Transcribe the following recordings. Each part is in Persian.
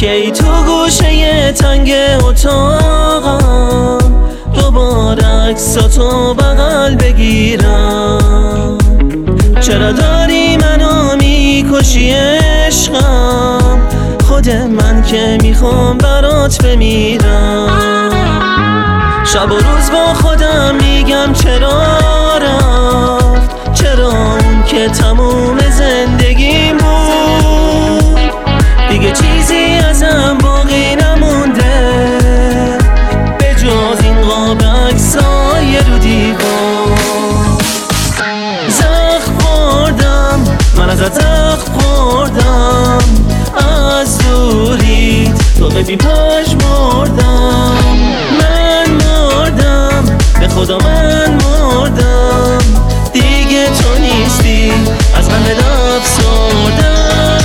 ای تو گوشه تنگ اتاقم دوباره عکساتو بغل بگیرم. چرا داری منو میکشی عشقم؟ خود من که میخوام برات بمیرم. شب و روز با خودم میگم چرا رفت، چرا اون که تموم زندگیم بود دیگه چیزی ازم باقی نمونده به جز این قاب عکسای رو دیوار. زخم خوردم، من ازت زخم خوردم، از دوریت تو به بیپاش مردم. من مردم، به خدا من مردم، دیگه تو نیستی، از همه افسردم.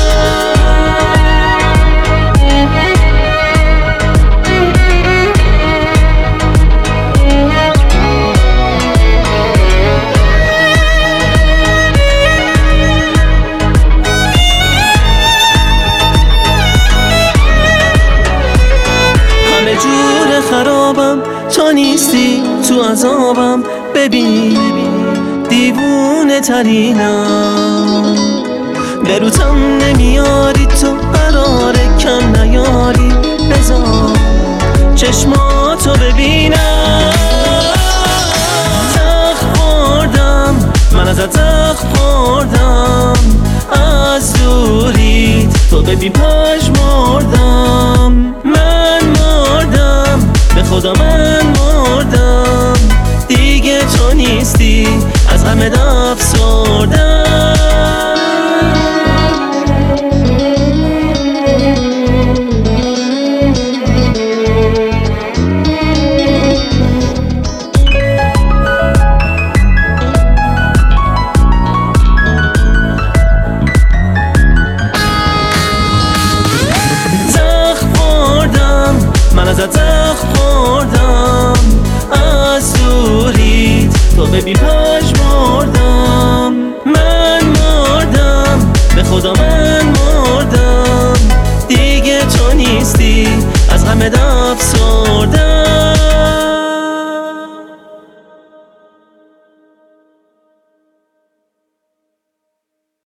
خرابم، تو نیستی، تو عذابم، ببین دیوونه ترینم. به روتم نمیاری، تو قراره کم نیاری، بذار چشماتو ببینم. زخم خوردم، من ازت زخم خوردم، از دوریت تو به بیپاش مردم. من مردم، به خدا من مردم، دیگه تو نیستی، از همه افسردم. من ازت زخم خوردم، از دوریت تو به بیپاش